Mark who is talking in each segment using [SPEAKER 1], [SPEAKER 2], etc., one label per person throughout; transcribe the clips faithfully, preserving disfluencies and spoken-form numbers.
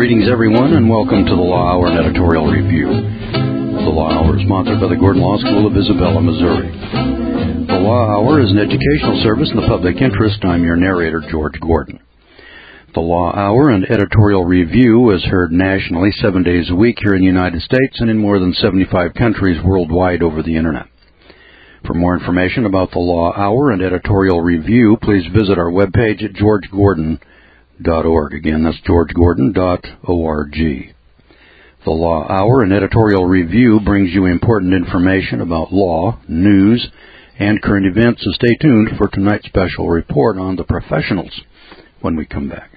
[SPEAKER 1] Greetings, everyone, and welcome to the Law Hour and Editorial Review. The Law Hour is sponsored by the Gordon Law School of Isabella, Missouri. The Law Hour is an educational service in the public interest. I'm your narrator, George Gordon. The Law Hour and Editorial Review is heard nationally seven days a week here in the United States and in more than seventy-five countries worldwide over the Internet. For more information about the Law Hour and Editorial Review, please visit our webpage at george gordon dot org. Again, that's george gordon dot org. The Law Hour and Editorial Review brings you important information about law, news, and current events, so stay tuned for tonight's special report on the professionals when we come back.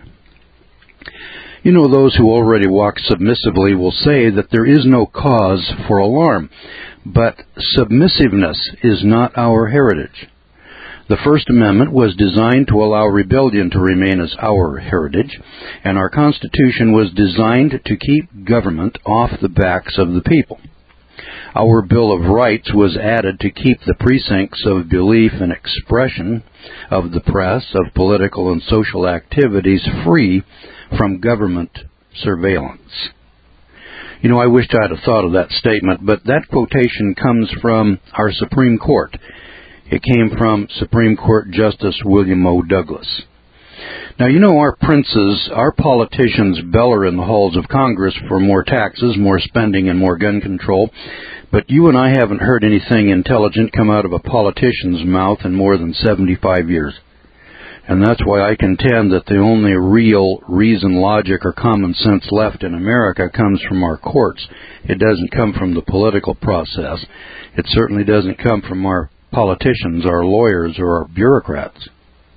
[SPEAKER 1] You know, those who already walk submissively will say that there is no cause for alarm, but submissiveness is not our heritage. The First Amendment was designed to allow rebellion to remain as our heritage, and our Constitution was designed to keep government off the backs of the people. Our Bill of Rights was added to keep the precincts of belief and expression of the press, of political and social activities free from government surveillance. You know, I wished I'd have thought of that statement, but that quotation comes from our Supreme Court. It came from Supreme Court Justice William O. Douglas. Now, you know, our princes, our politicians bellow in the halls of Congress for more taxes, more spending, and more gun control, but you and I haven't heard anything intelligent come out of a politician's mouth in more than seventy-five years. And that's why I contend that the only real reason, logic, or common sense left in America comes from our courts. It doesn't come from the political process. It certainly doesn't come from our politicians, our lawyers, or our bureaucrats.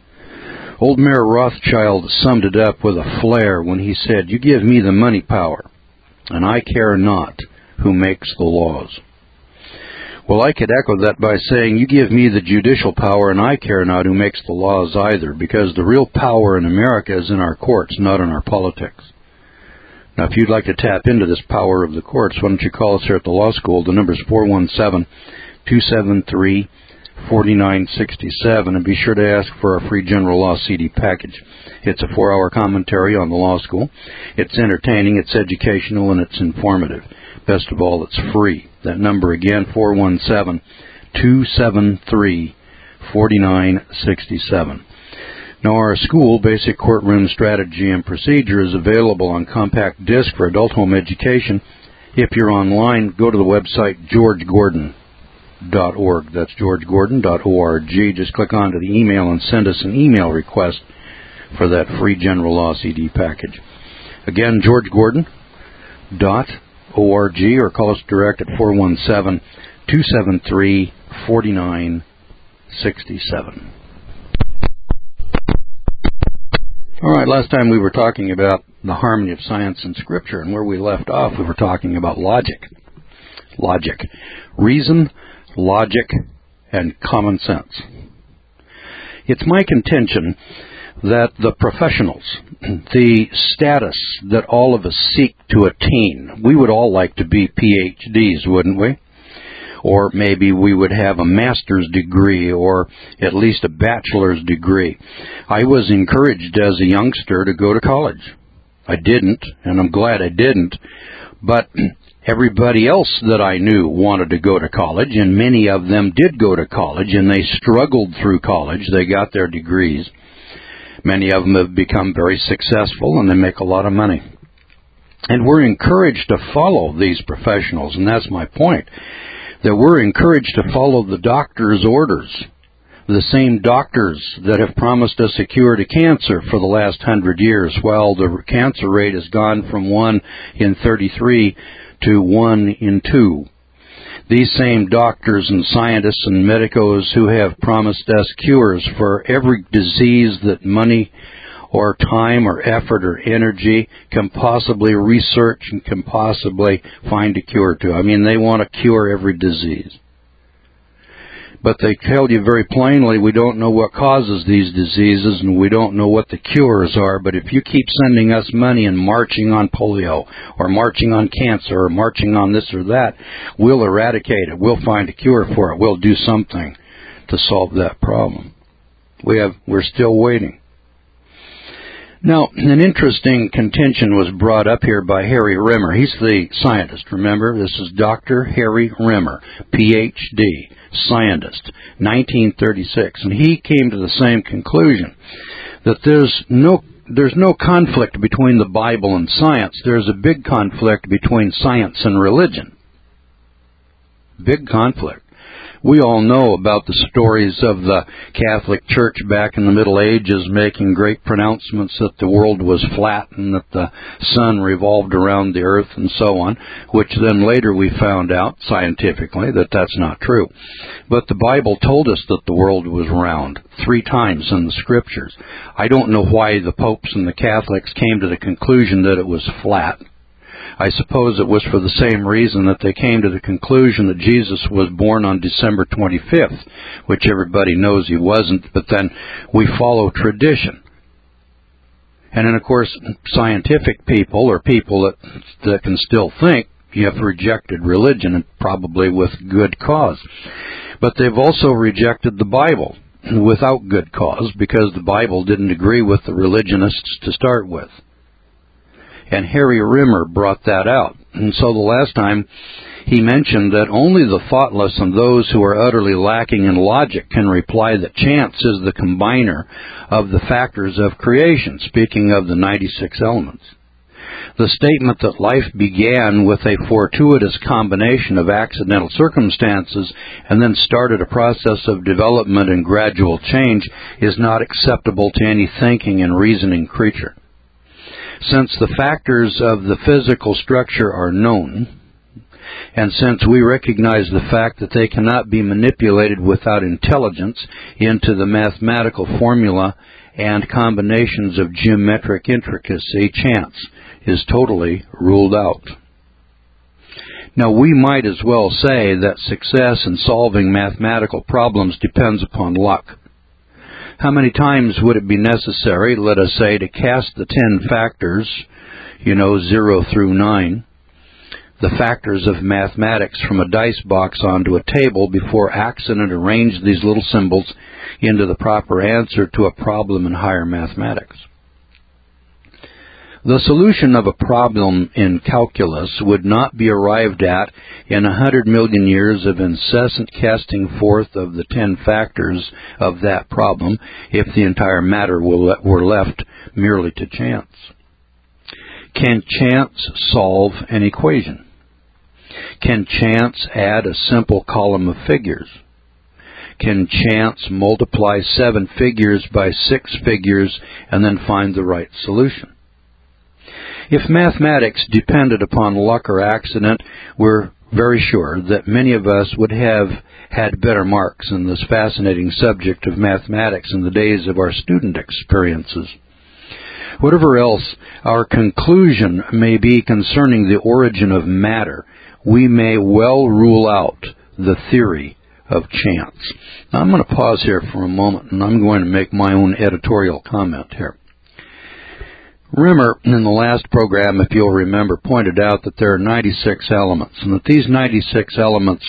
[SPEAKER 1] Old Mayor Rothschild summed it up with a flair when he said, "You give me the money power, and I care not who makes the laws." Well, I could echo that by saying, you give me the judicial power, and I care not who makes the laws either, because the real power in America is in our courts, not in our politics. Now, if you'd like to tap into this power of the courts, why don't you call us here at the law school? The number is four one seven, two seven three, four nine six seven, and be sure to ask for our free general law C D package. It's a four-hour commentary on the law school. It's entertaining, it's educational, and it's informative. Best of all, it's free. That number again, four one seven, two seven three, four nine six seven. Now, our school, Basic Courtroom Strategy and Procedure, is available on compact disc for adult home education. If you're online, go to the website george gordon dot org. That's george gordon dot org. Just click onto the email and send us an email request for that free general law C D package. Again, george gordon dot org, or call us direct at four one seven, two seven three, four nine six seven. All right, last time we were talking about the harmony of science and Scripture, and where we left off, we were talking about logic. Logic. Reason, logic, and common sense. It's my contention that the professionals, the status that all of us seek to attain, we would all like to be P H Ds, wouldn't we? Or maybe we would have a master's degree or at least a bachelor's degree. I was encouraged as a youngster to go to college. I didn't, and I'm glad I didn't, but everybody else that I knew wanted to go to college, and many of them did go to college, and they struggled through college. They got their degrees. Many of them have become very successful, and they make a lot of money. And we're encouraged to follow these professionals, and that's my point, that we're encouraged to follow the doctor's orders, the same doctors that have promised us a cure to cancer for the last hundred years, while the cancer rate has gone from one in thirty-three to one in two. These same doctors and scientists and medicos who have promised us cures for every disease that money or time or effort or energy can possibly research and can possibly find a cure to. I mean, they want to cure every disease. But they tell you very plainly, we don't know what causes these diseases and we don't know what the cures are, but if you keep sending us money and marching on polio or marching on cancer or marching on this or that, we'll eradicate it. We'll find a cure for it. We'll do something to solve that problem. We have, we're still waiting. Now, an interesting contention was brought up here by Harry Rimmer. He's the scientist, remember? This is Doctor Harry Rimmer, P H D, scientist, nineteen thirty-six. And he came to the same conclusion, that there's no there's no conflict between the Bible and science. There's a big conflict between science and religion. Big conflict. We all know about the stories of the Catholic Church back in the Middle Ages making great pronouncements that the world was flat and that the sun revolved around the earth and so on, which then later we found out scientifically that that's not true. But the Bible told us that the world was round three times in the Scriptures. I don't know why the popes and the Catholics came to the conclusion that it was flat. I suppose it was for the same reason that they came to the conclusion that Jesus was born on December twenty-fifth, which everybody knows he wasn't, but then we follow tradition. And then, of course, scientific people, or people that, that can still think, have rejected religion, and probably with good cause. But they've also rejected the Bible without good cause, because the Bible didn't agree with the religionists to start with. And Harry Rimmer brought that out. And so the last time he mentioned that only the thoughtless and those who are utterly lacking in logic can reply that chance is the combiner of the factors of creation, speaking of the ninety-six elements. The statement that life began with a fortuitous combination of accidental circumstances and then started a process of development and gradual change is not acceptable to any thinking and reasoning creature. Since the factors of the physical structure are known, and since we recognize the fact that they cannot be manipulated without intelligence into the mathematical formula and combinations of geometric intricacy, chance is totally ruled out. Now, we might as well say that success in solving mathematical problems depends upon luck. How many times would it be necessary, let us say, to cast the ten factors, you know, zero through nine, the factors of mathematics from a dice box onto a table before accident arranged these little symbols into the proper answer to a problem in higher mathematics? The solution of a problem in calculus would not be arrived at in a hundred million years of incessant casting forth of the ten factors of that problem if the entire matter were left merely to chance. Can chance solve an equation? Can chance add a simple column of figures? Can chance multiply seven figures by six figures and then find the right solution? If mathematics depended upon luck or accident, we're very sure that many of us would have had better marks in this fascinating subject of mathematics in the days of our student experiences. Whatever else our conclusion may be concerning the origin of matter, we may well rule out the theory of chance. Now, I'm going to pause here for a moment, and I'm going to make my own editorial comment here. Rimmer, in the last program, if you'll remember, pointed out that there are ninety-six elements, and that these ninety-six elements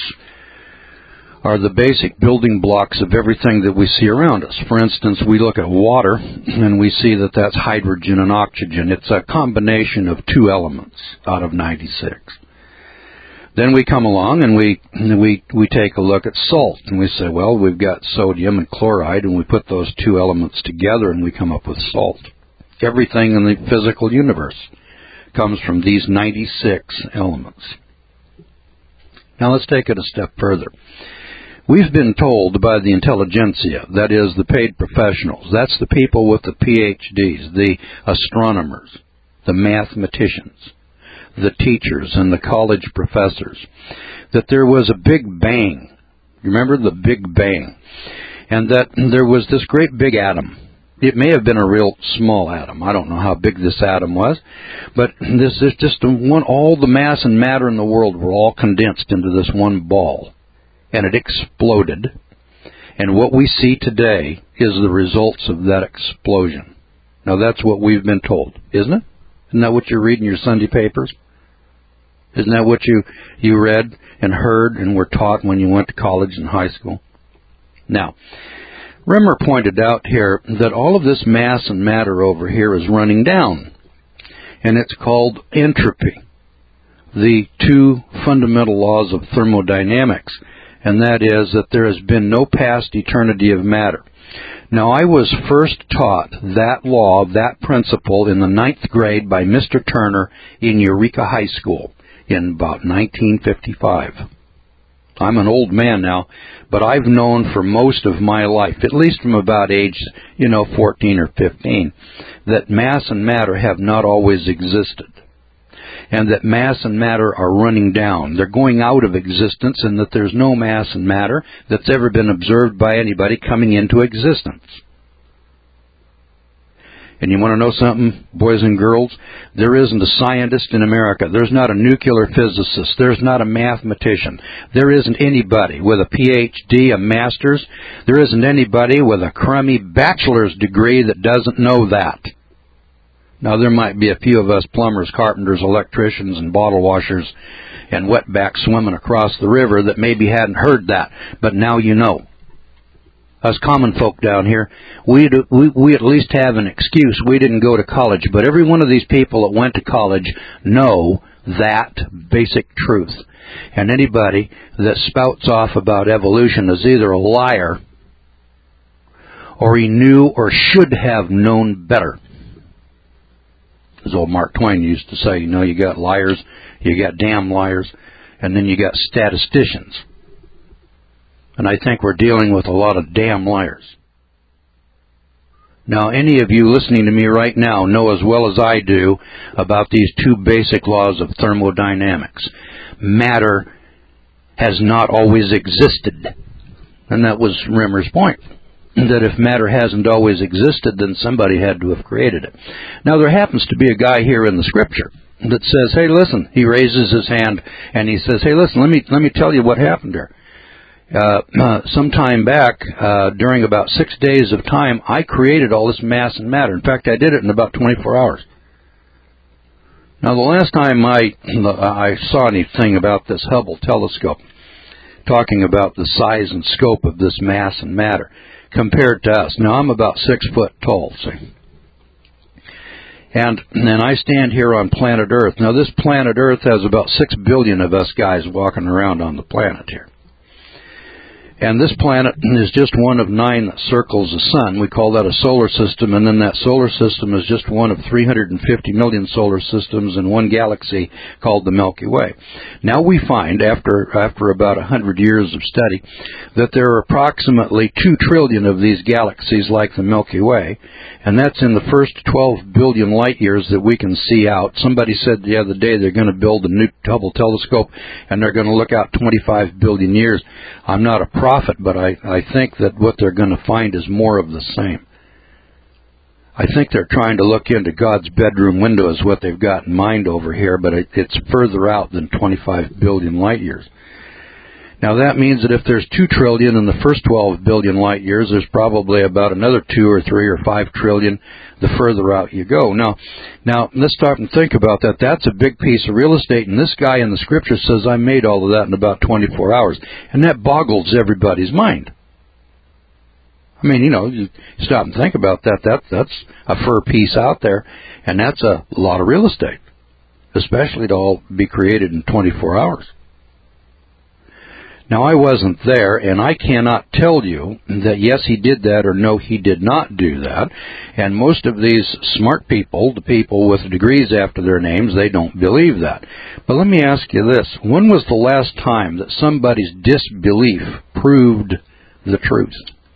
[SPEAKER 1] are the basic building blocks of everything that we see around us. For instance, we look at water, and we see that that's hydrogen and oxygen. It's a combination of two elements out of ninety-six. Then we come along and we we we take a look at salt, and we say, well, we've got sodium and chloride, and we put those two elements together, and we come up with salt. Everything in the physical universe comes from these ninety-six elements. Now let's take it a step further. We've been told by the intelligentsia, that is, the paid professionals, that's the people with the P H Ds, the astronomers, the mathematicians, the teachers, and the college professors, that there was a big bang. Remember the Big Bang? And that there was this great big atom. It may have been a real small atom. I don't know how big this atom was, but this is just one. All the mass and matter in the world were all condensed into this one ball, and it exploded. And what we see today is the results of that explosion. Now, that's what we've been told, isn't it? Isn't that what you read in your Sunday papers? Isn't that what you, you read and heard and were taught when you went to college and high school? Now, Rimmer pointed out here that all of this mass and matter over here is running down, and it's called entropy, the two fundamental laws of thermodynamics, and that is that there has been no past eternity of matter. Now, I was first taught that law, that principle, in the ninth grade by Mister Turner in Eureka High School in about nineteen fifty-five. I'm an old man now, but I've known for most of my life, at least from about age, you know, fourteen or fifteen, that mass and matter have not always existed, and that mass and matter are running down. They're going out of existence, and that there's no mass and matter that's ever been observed by anybody coming into existence. And you want to know something, boys and girls? There isn't a scientist in America. There's not a nuclear physicist. There's not a mathematician. There isn't anybody with a P H D, a master's. There isn't anybody with a crummy bachelor's degree that doesn't know that. Now, there might be a few of us plumbers, carpenters, electricians, and bottle washers and wetbacks swimming across the river that maybe hadn't heard that, but now you know. Us common folk down here, we, do, we we at least have an excuse. We didn't go to college, but every one of these people that went to college know that basic truth. And anybody that spouts off about evolution is either a liar or he knew or should have known better. As old Mark Twain used to say, you know, you got liars, you got damn liars, and then you got statisticians. And I think we're dealing with a lot of damn liars. Now, any of you listening to me right now know as well as I do about these two basic laws of thermodynamics. Matter has not always existed. And that was Rimmer's point, that if matter hasn't always existed, then somebody had to have created it. Now, there happens to be a guy here in the Scripture that says, hey, listen, he raises his hand and he says, hey, listen, let me let me tell you what happened here. Uh, uh, some time back, uh, during about six days of time, I created all this mass and matter. In fact, I did it in about twenty-four hours. Now, the last time I, I saw anything about this Hubble telescope, talking about the size and scope of this mass and matter, compared to us. Now, I'm about six foot tall, see. And then I stand here on planet Earth. Now, this planet Earth has about six billion of us guys walking around on the planet here. And this planet is just one of nine that circles the sun. We call that a solar system, and then that solar system is just one of three hundred fifty million solar systems in one galaxy called the Milky Way. Now we find, after after about one hundred years of study, that there are approximately two trillion of these galaxies like the Milky Way, and that's in the first twelve billion light years that we can see out. Somebody said the other day they're going to build a new Hubble telescope, and they're going to look out twenty-five billion years. I'm not a prophet, but I, I think that what they're going to find is more of the same. I think they're trying to look into God's bedroom window is what they've got in mind over here, but it, it's further out than twenty-five billion light years. Now that means that if there's two trillion in the first twelve billion light years, there's probably about another two or three or five trillion the further out you go. Now, now let's stop and think about that. That's a big piece of real estate, and this guy in the Scripture says I made all of that in about twenty-four hours, and that boggles everybody's mind. I mean, you know, you stop and think about that. That that's a fur piece out there, and that's a lot of real estate, especially to all be created in twenty-four hours. Now, I wasn't there, and I cannot tell you that yes, he did that, or no, he did not do that. And most of these smart people, the people with degrees after their names, they don't believe that. But let me ask you this. When was the last time that somebody's disbelief proved the truth?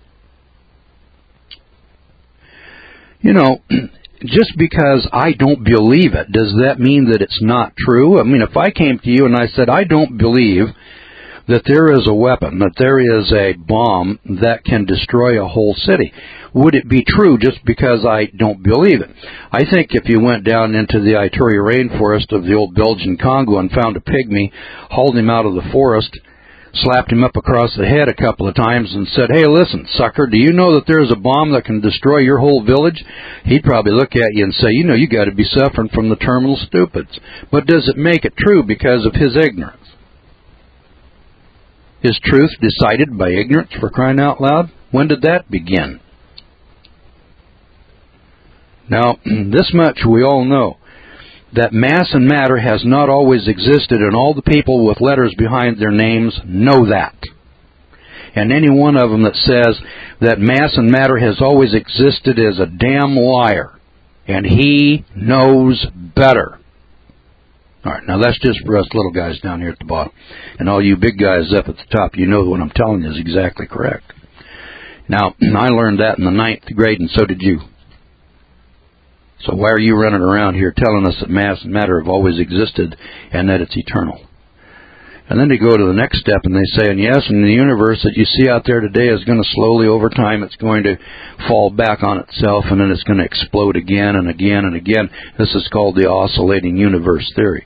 [SPEAKER 1] You know, just because I don't believe it, does that mean that it's not true? I mean, if I came to you and I said, I don't believe that there is a weapon, that there is a bomb that can destroy a whole city, would it be true just because I don't believe it? I think if you went down into the Ituri rainforest of the old Belgian Congo and found a pygmy, hauled him out of the forest, slapped him up across the head a couple of times and said, hey, listen, sucker, do you know that there's a bomb that can destroy your whole village? He'd probably look at you and say, you know, you got to be suffering from the terminal stupids. But does it make it true because of his ignorance? Is truth decided by ignorance, for crying out loud? When did that begin? Now, this much we all know, that mass and matter has not always existed, and all the people with letters behind their names know that. And any one of them that says that mass and matter has always existed is a damn liar, and he knows better. All right, now that's just for us little guys down here at the bottom. And all you big guys up at the top, you know what I'm telling you is exactly correct. Now, I learned that in the ninth grade, and so did you. So why are you running around here telling us that mass and matter have always existed and that it's eternal? And then they go to the next step and they say, and yes, and the universe that you see out there today is going to slowly, over time, it's going to fall back on itself, and then it's going to explode again and again and again. This is called the oscillating universe theory.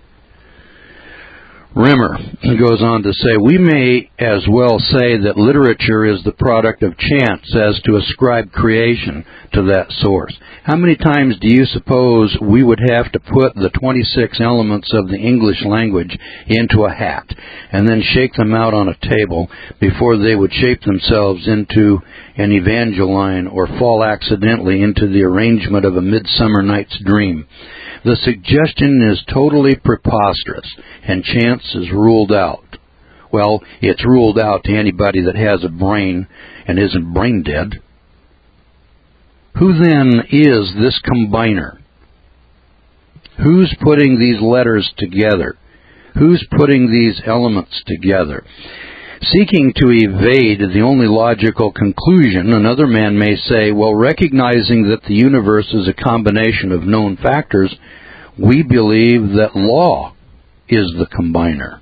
[SPEAKER 1] Rimmer goes on to say, we may as well say that literature is the product of chance as to ascribe creation to that source. How many times do you suppose we would have to put the twenty-six elements of the English language into a hat and then shake them out on a table before they would shape themselves into an Evangeline or fall accidentally into the arrangement of a Midsummer Night's Dream? The suggestion is totally preposterous, and chance is ruled out. Well, it's ruled out to anybody that has a brain and isn't brain dead. Who then is this combiner? Who's putting these letters together? Who's putting these elements together? Seeking to evade the only logical conclusion, another man may say, well, recognizing that the universe is a combination of known factors, we believe that law is the combiner.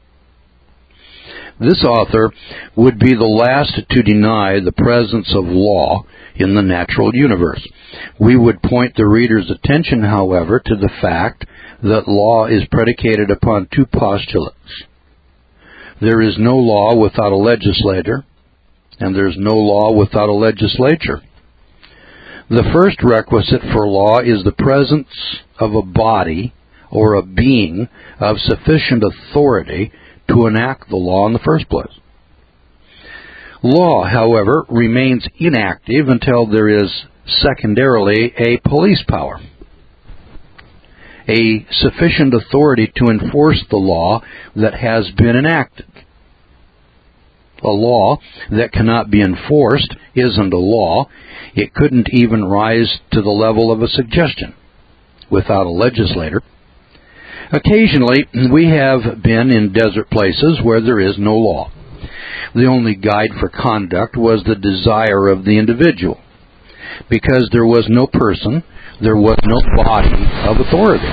[SPEAKER 1] This author would be the last to deny the presence of law in the natural universe. We would point the reader's attention, however, to the fact that law is predicated upon two postulates. There is no law without a legislator, and there's no law without a legislature. The first requisite for law is the presence of a body or a being of sufficient authority to enact the law in the first place. Law, however, remains inactive until there is secondarily a police power, a sufficient authority to enforce the law that has been enacted. A law that cannot be enforced isn't a law. It couldn't even rise to the level of a suggestion without a legislator. Occasionally, we have been in desert places where there is no law. The only guide for conduct was the desire of the individual. Because there was no person, there was no body of authority.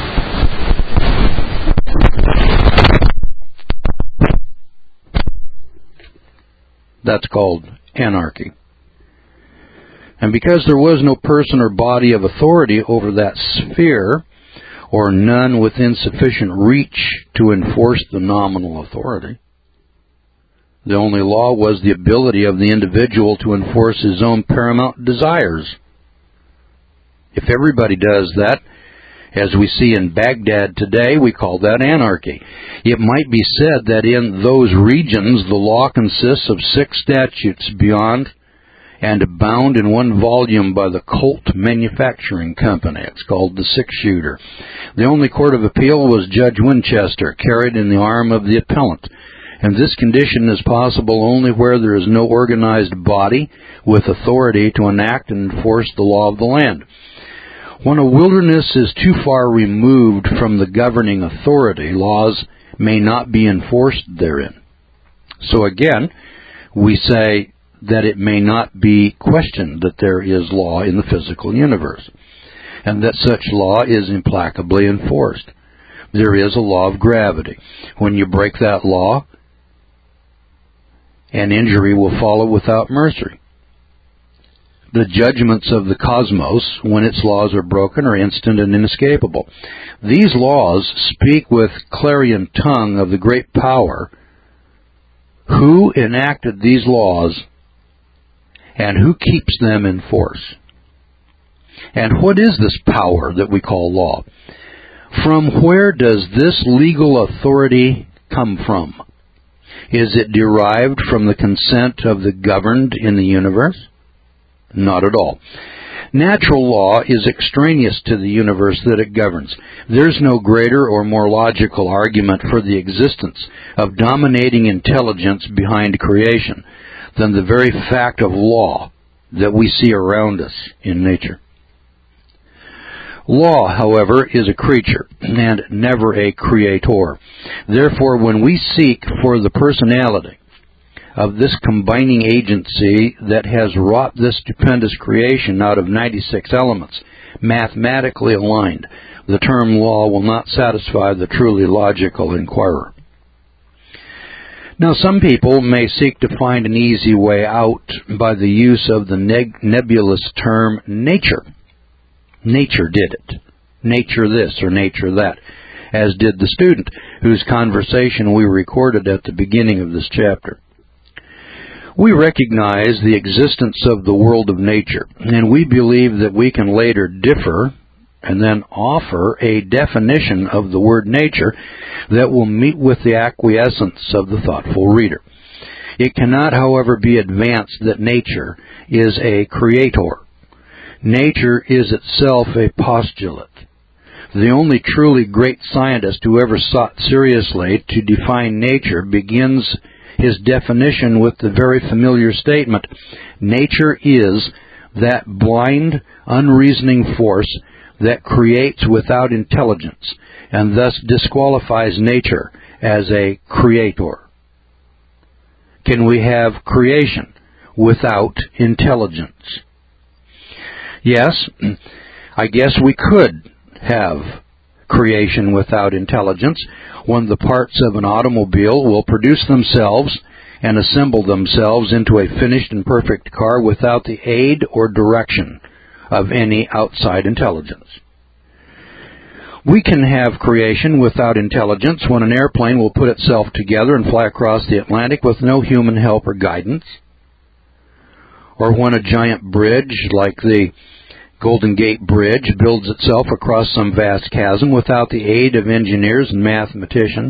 [SPEAKER 1] That's called anarchy. And because there was no person or body of authority over that sphere, or none within sufficient reach to enforce the nominal authority, the only law was the ability of the individual to enforce his own paramount desires. If everybody does that, as we see in Baghdad today, we call that anarchy. It might be said that in those regions the law consists of six statutes beyond and bound in one volume by the Colt Manufacturing Company. It's called the six-shooter. The only court of appeal was Judge Winchester, carried in the arm of the appellant. And this condition is possible only where there is no organized body with authority to enact and enforce the law of the land. When a wilderness is too far removed from the governing authority, laws may not be enforced therein. So again, we say that it may not be questioned that there is law in the physical universe, and that such law is implacably enforced. There is a law of gravity. When you break that law, an injury will follow without mercy. The judgments of the cosmos, when its laws are broken, are instant and inescapable. These laws speak with clarion tongue of the great power. Who enacted these laws, and who keeps them in force? And what is this power that we call law? From where does this legal authority come from? Is it derived from the consent of the governed in the universe? Not at all. Natural law is extraneous to the universe that it governs. There's no greater or more logical argument for the existence of dominating intelligence behind creation than the very fact of law that we see around us in nature. Law, however, is a creature and never a creator. Therefore, when we seek for the personality of this combining agency that has wrought this stupendous creation out of ninety-six elements, mathematically aligned, the term law will not satisfy the truly logical inquirer. Now, some people may seek to find an easy way out by the use of the neg- nebulous term nature. Nature did it. Nature this or nature that, as did the student whose conversation we recorded at the beginning of this chapter. We recognize the existence of the world of nature, and we believe that we can later differ and then offer a definition of the word nature that will meet with the acquiescence of the thoughtful reader. It cannot, however, be advanced that nature is a creator. Nature is itself a postulate. The only truly great scientist who ever sought seriously to define nature begins his definition with the very familiar statement, nature is that blind, unreasoning force that creates without intelligence, and thus disqualifies nature as a creator. Can we have creation without intelligence? Yes, I guess we could have creation without intelligence when the parts of an automobile will produce themselves and assemble themselves into a finished and perfect car without the aid or direction of any outside intelligence. We can have creation without intelligence when an airplane will put itself together and fly across the Atlantic with no human help or guidance, or when a giant bridge like the Golden Gate Bridge builds itself across some vast chasm without the aid of engineers and mathematicians.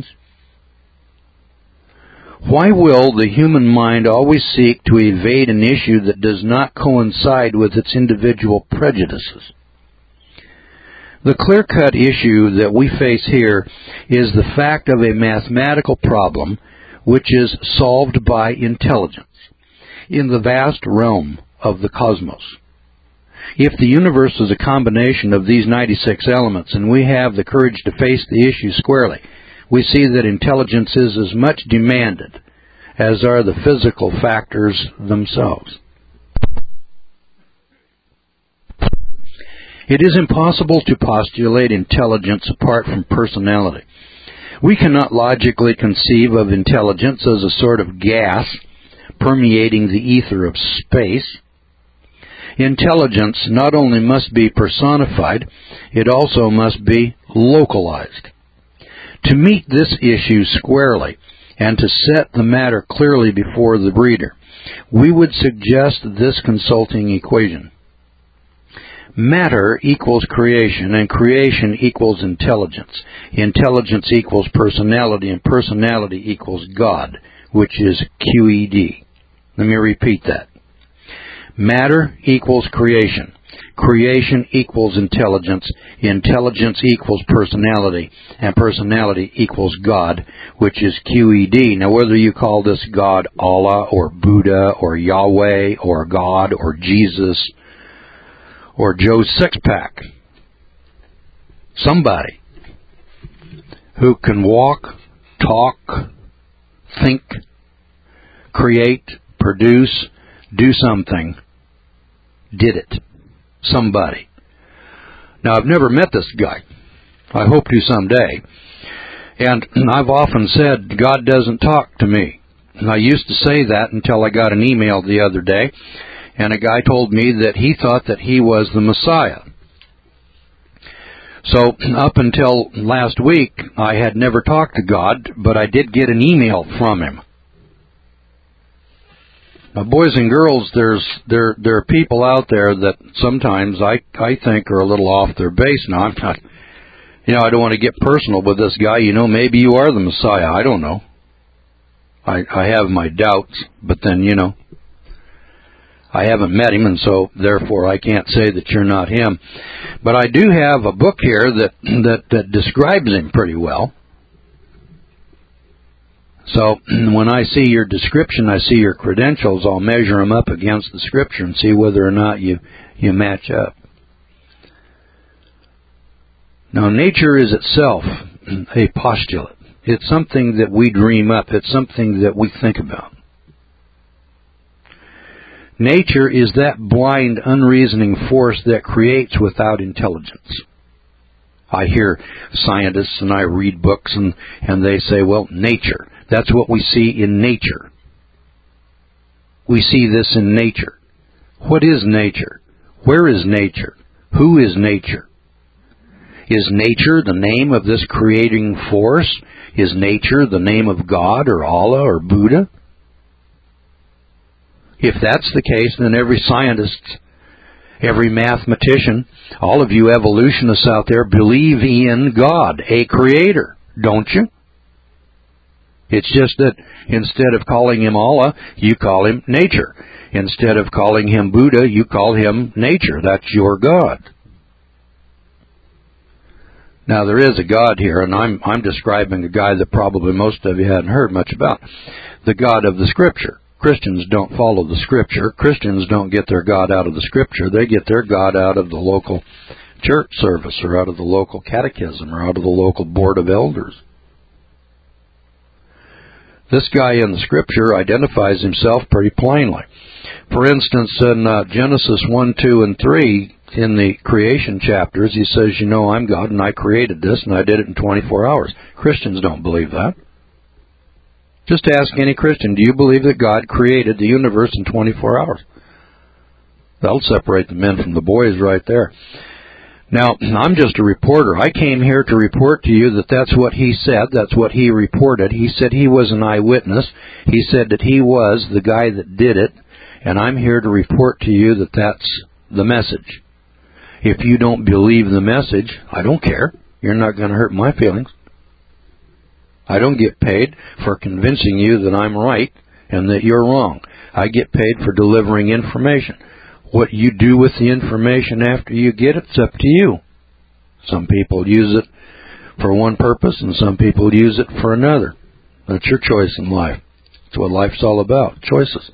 [SPEAKER 1] Why will the human mind always seek to evade an issue that does not coincide with its individual prejudices? The clear-cut issue that we face here is the fact of a mathematical problem which is solved by intelligence in the vast realm of the cosmos. If the universe is a combination of these ninety-six elements and we have the courage to face the issue squarely, we see that intelligence is as much demanded as are the physical factors themselves. It is impossible to postulate intelligence apart from personality. We cannot logically conceive of intelligence as a sort of gas permeating the ether of space. Intelligence not only must be personified, it also must be localized. To meet this issue squarely and to set the matter clearly before the reader, we would suggest this consulting equation. Matter equals creation, and creation equals intelligence. Intelligence equals personality, and personality equals God, which is Q E D. Let me repeat that. Matter equals creation. Creation equals intelligence. Intelligence equals personality. And personality equals God, which is Q E D. Now, whether you call this God Allah or Buddha or Yahweh or God or Jesus or Joe's six-pack, somebody who can walk, talk, think, create, produce, do something, did it. Somebody. Now, I've never met this guy. I hope to someday. And I've often said, God doesn't talk to me. And I used to say that until I got an email the other day, and a guy told me that he thought that he was the Messiah. So, up until last week, I had never talked to God, but I did get an email from him. Now, boys and girls, there's there there are people out there that sometimes I I think are a little off their base. Now, I'm not, you know, I don't want to get personal with this guy. You know, maybe you are the Messiah. I don't know. I, I have my doubts, but then, you know, I haven't met him, and so therefore I can't say that you're not him. But I do have a book here that that, that describes him pretty well. So when I see your description, I see your credentials, I'll measure them up against the Scripture and see whether or not you, you match up. Now, nature is itself a postulate. It's something that we dream up. It's something that we think about. Nature is that blind, unreasoning force that creates without intelligence. I hear scientists and I read books and, and they say, well, nature. That's what we see in nature. We see this in nature. What is nature? Where is nature? Who is nature? Is nature the name of this creating force? Is nature the name of God or Allah or Buddha? If that's the case, then every scientist, every mathematician, all of you evolutionists out there believe in God, a creator, don't you? It's just that instead of calling him Allah, you call him nature. Instead of calling him Buddha, you call him nature. That's your God. Now, there is a God here, and I'm, I'm describing a guy that probably most of you hadn't heard much about, the God of the Scripture. Christians don't follow the Scripture. Christians don't get their God out of the Scripture. They get their God out of the local church service or out of the local catechism or out of the local board of elders. This guy in the Scripture identifies himself pretty plainly. For instance, in uh, Genesis one, two, and three, in the creation chapters, he says, you know, I'm God and I created this and I did it in twenty-four hours. Christians don't believe that. Just ask any Christian, do you believe that God created the universe in twenty-four hours? That'll separate the men from the boys right there. Now, I'm just a reporter. I came here to report to you that that's what he said. That's what he reported. He said he was an eyewitness. He said that he was the guy that did it. And I'm here to report to you that that's the message. If you don't believe the message, I don't care. You're not going to hurt my feelings. I don't get paid for convincing you that I'm right and that you're wrong. I get paid for delivering information. What you do with the information after you get it, it's up to you. Some people use it for one purpose and some people use it for another. That's your choice in life. That's what life's all about, choices.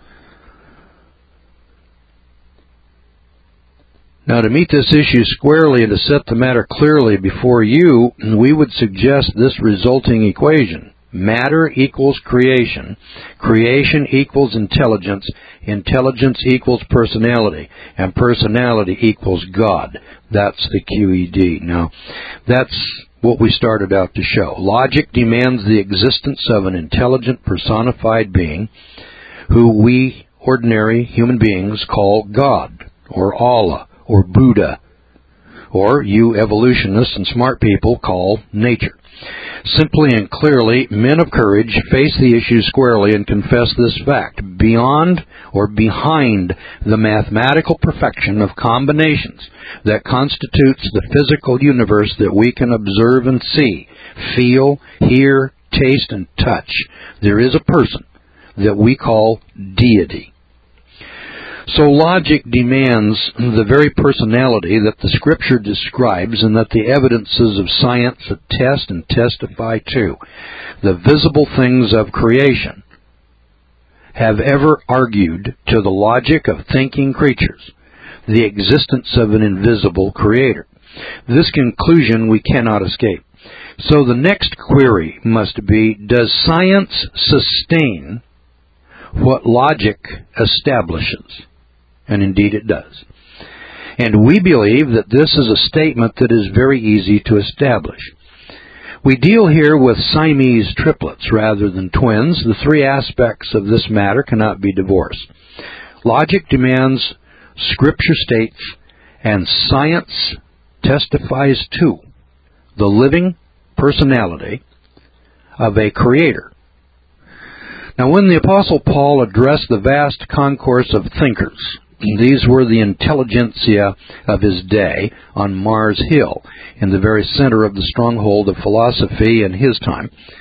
[SPEAKER 1] Now, to meet this issue squarely and to set the matter clearly before you, we would suggest this resulting equation. Matter equals creation. Creation equals intelligence. Intelligence equals personality. And personality equals God. That's the Q E D. Now, that's what we started out to show. Logic demands the existence of an intelligent personified being who we ordinary human beings call God or Allah or Buddha, or you evolutionists and smart people call nature. Simply and clearly, men of courage face the issue squarely and confess this fact. Beyond or behind the mathematical perfection of combinations that constitutes the physical universe that we can observe and see, feel, hear, taste, and touch, there is a person that we call deity. So logic demands the very personality that the Scripture describes and that the evidences of science attest and testify to. The visible things of creation have ever argued to the logic of thinking creatures the existence of an invisible Creator. This conclusion we cannot escape. So the next query must be, does science sustain what logic establishes? And indeed it does. And we believe that this is a statement that is very easy to establish. We deal here with Siamese triplets rather than twins. The three aspects of this matter cannot be divorced. Logic demands, Scripture states, and science testifies to the living personality of a Creator. Now, when the Apostle Paul addressed the vast concourse of thinkers, these were the intelligentsia of his day on Mars Hill, in the very center of the stronghold of philosophy in his time.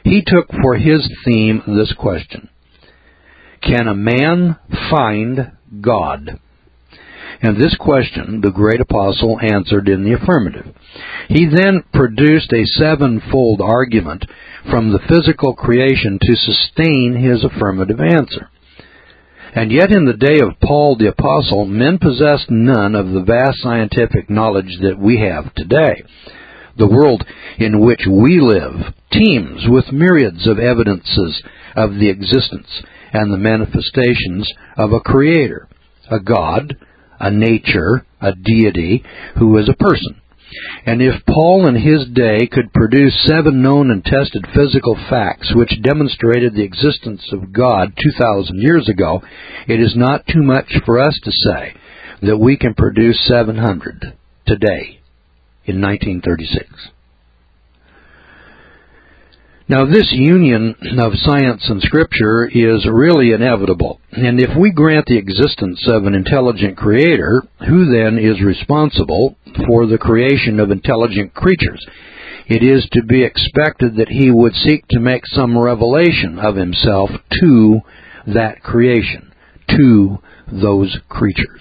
[SPEAKER 1] he took for his theme this question: can a man find God? And this question the great apostle answered in the affirmative. He then produced a sevenfold argument from the physical creation to sustain his affirmative answer. And yet in the day of Paul the apostle, men possessed none of the vast scientific knowledge that we have today. The world in which we live teems with myriads of evidences of the existence and the manifestations of a creator, a God, a nature, a deity, who is a person. And if Paul in his day could produce seven known and tested physical facts which demonstrated the existence of God two thousand years ago, it is not too much for us to say that we can produce seven hundred today in nineteen thirty-six. Now, this union of science and Scripture is really inevitable. And if we grant the existence of an intelligent creator, who then is responsible for the creation of intelligent creatures? It is to be expected that he would seek to make some revelation of himself to that creation, to those creatures.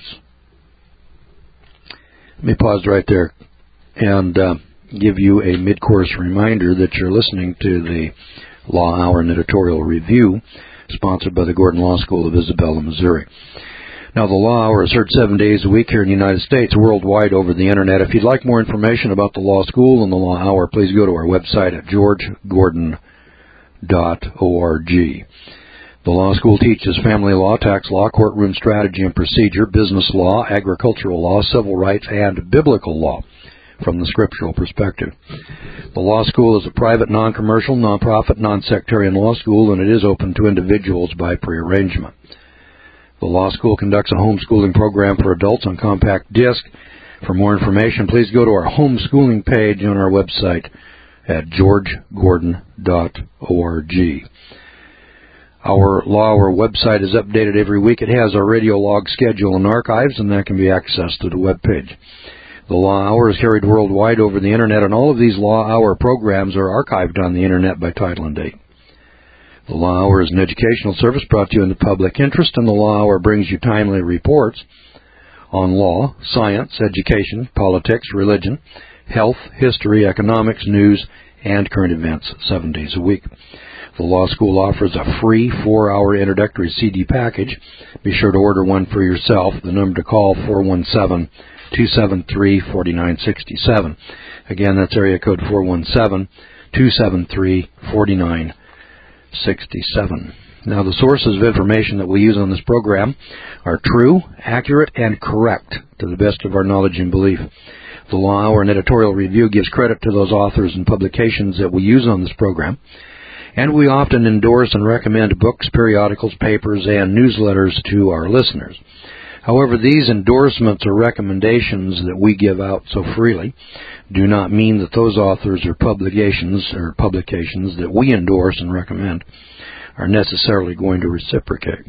[SPEAKER 1] Let me pause right there and uh, give you a mid-course reminder that you're listening to the Law Hour and Editorial Review, sponsored by the Gordon Law School of Isabella, Missouri. Now, the Law Hour is heard seven days a week here in the United States, worldwide over the Internet. If you'd like more information about the Law School and the Law Hour, please go to our website at george gordon dot org. The Law School teaches family law, tax law, courtroom strategy and procedure, business law, agricultural law, civil rights, and biblical law from the scriptural perspective. The Law School is a private, non-commercial, non-profit, non-sectarian law school, and it is open to individuals by prearrangement. The Law School conducts a homeschooling program for adults on compact disc. For more information, please go to our homeschooling page on our website at george gordon dot org. Our Law Hour website is updated every week. It has our radio log schedule and archives, and that can be accessed through the webpage. The Law Hour is carried worldwide over the Internet, and all of these Law Hour programs are archived on the Internet by title and date. The Law Hour is an educational service brought to you in the public interest, and the Law Hour brings you timely reports on law, science, education, politics, religion, health, history, economics, news, and current events seven days a week. The Law School offers a free four-hour introductory C D package. Be sure to order one for yourself. The number to call, four one seven, two seven three, four nine six seven. Again, that's area code four one seven, two seven three, four nine six seven. Now, the sources of information that we use on this program are true, accurate, and correct to the best of our knowledge and belief. The Law Hour and Editorial Review gives credit to those authors and publications that we use on this program, and we often endorse and recommend books, periodicals, papers, and newsletters to our listeners. However, these endorsements or recommendations that we give out so freely do not mean that those authors or publications or publications that we endorse and recommend are necessarily going to reciprocate.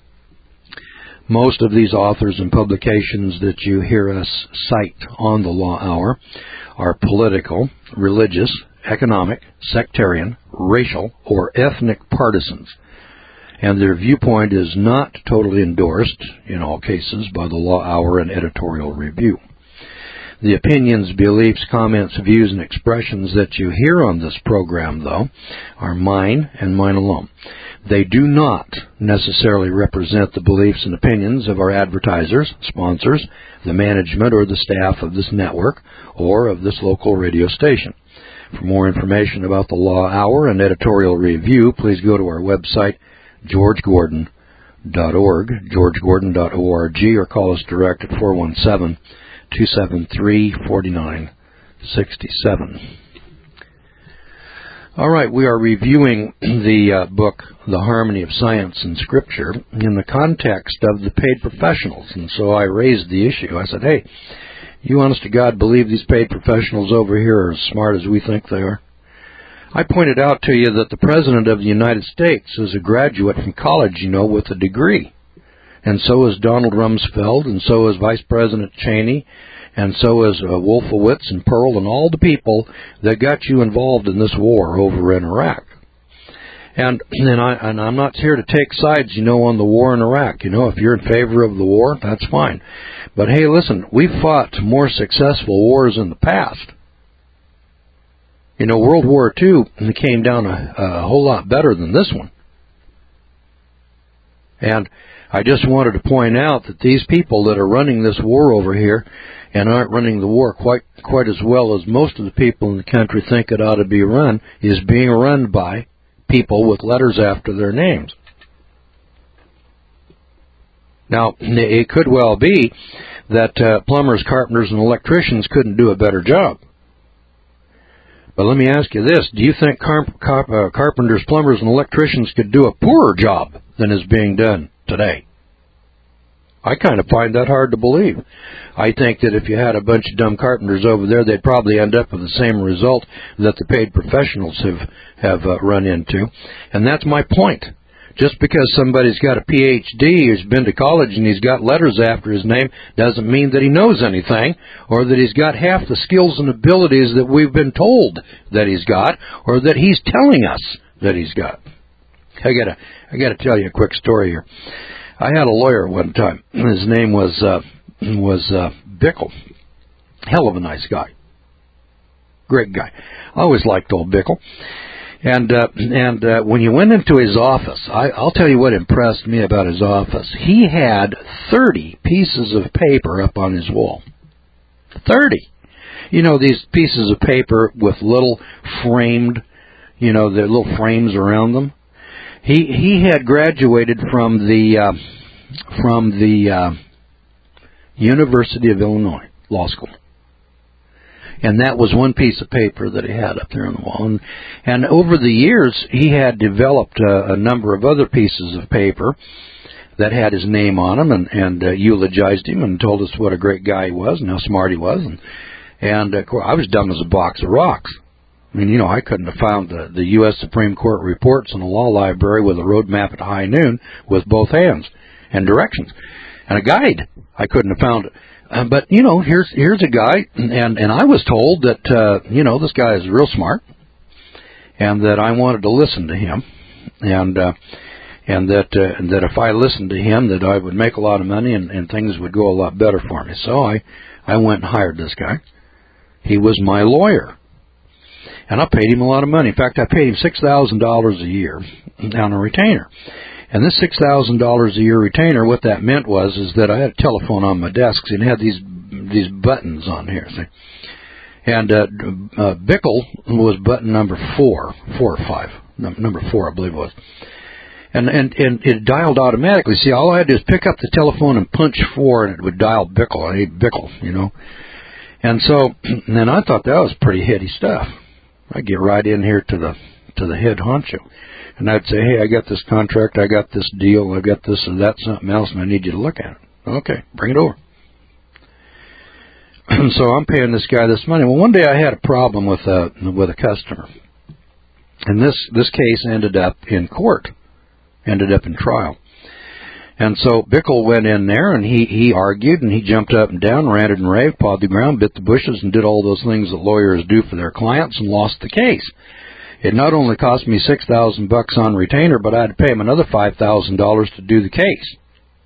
[SPEAKER 1] Most of these authors and publications that you hear us cite on the Law Hour are political, religious, economic, sectarian, racial, or ethnic partisans, and their viewpoint is not totally endorsed, in all cases, by the Law Hour and Editorial Review. The opinions, beliefs, comments, views, and expressions that you hear on this program, though, are mine and mine alone. They do not necessarily represent the beliefs and opinions of our advertisers, sponsors, the management, or the staff of this network, or of this local radio station. For more information about the Law Hour and Editorial Review, please go to our website, george gordon dot org, george gordon dot org, or call us direct at four one seven, two seven three, four nine six seven. All right, we are reviewing the uh, book, The Harmony of Science and Scripture, in the context of the paid professionals. And so I raised the issue. I said, hey, you honest to God believe these paid professionals over here are as smart as we think they are? I pointed out to you that the President of the United States is a graduate from college, you know, with a degree. And so is Donald Rumsfeld, and so is Vice President Cheney, and so is uh, Wolfowitz and Pearl and all the people that got you involved in this war over in Iraq. And and, I, and I'm not here to take sides, you know, on the war in Iraq. You know, if you're in favor of the war, that's fine. But hey, listen, we've fought more successful wars in the past. You know, World War Two came down a, a whole lot better than this one. And I just wanted to point out that these people that are running this war over here and aren't running the war quite quite as well as most of the people in the country think it ought to be run, is being run by people with letters after their names. Now, it could well be that uh, plumbers, carpenters, and electricians couldn't do a better job. But let me ask you this. Do you think carp- carp- uh, carpenters, plumbers, and electricians could do a poorer job than is being done today? I kind of find that hard to believe. I think that if you had a bunch of dumb carpenters over there, they'd probably end up with the same result that the paid professionals have, have uh, run into. And that's my point. Just because somebody's got a P H D, who's been to college, and he's got letters after his name, doesn't mean that he knows anything, or that he's got half the skills and abilities that we've been told that he's got, or that he's telling us that he's got. I gotta, I gotta tell you a quick story here. I had a lawyer one time. His name was uh, was uh, Bickle. Hell of a nice guy. Great guy. I always liked old Bickle. And uh, and uh, when you went into his office, I, I'll tell you what impressed me about his office. He had thirty pieces of paper up on his wall. thirty. You know, these pieces of paper with little framed, you know, the little frames around them. He he had graduated from the uh, from the uh, University of Illinois Law School, and that was one piece of paper that he had up there on the wall. And, and over the years, he had developed a, a number of other pieces of paper that had his name on them, and, and uh, eulogized him and told us what a great guy he was and how smart he was. And and uh, I was dumb as a box of rocks. I mean, you know, I couldn't have found the, the U S Supreme Court reports in the law library with a road map at high noon with both hands and directions and a guide. I couldn't have found it. Uh, but, you know, here's here's a guy, and, and I was told that, uh, you know, this guy is real smart and that I wanted to listen to him and uh, and that uh, and that if I listened to him that I would make a lot of money and, and things would go a lot better for me. So I, I went and hired this guy. He was my lawyer. And I paid him a lot of money. In fact, I paid him six thousand dollars a year on a retainer. And this six thousand dollars a year retainer, what that meant was is that I had a telephone on my desk, and it had these these buttons on here. See? And uh, uh, Bickle was button number four, four or five, number four, I believe it was. And, and, and it dialed automatically. See, all I had to do is pick up the telephone and punch four, and it would dial Bickle. I need Bickle, you know. And so, and then I thought that was pretty heady stuff. I'd get right in here to the to the head honcho, and I'd say, hey, I got this contract, I got this deal, I got this and that, something else, and I need you to look at it. Okay, bring it over. And so I'm paying this guy this money. Well, one day I had a problem with a with a customer, and this this case ended up in court, ended up in trial. And so Bickle went in there, and he, he argued, and he jumped up and down, ranted and raved, pawed the ground, bit the bushes, and did all those things that lawyers do for their clients, and lost the case. It not only cost me six thousand bucks on retainer, but I had to pay him another five thousand dollars to do the case.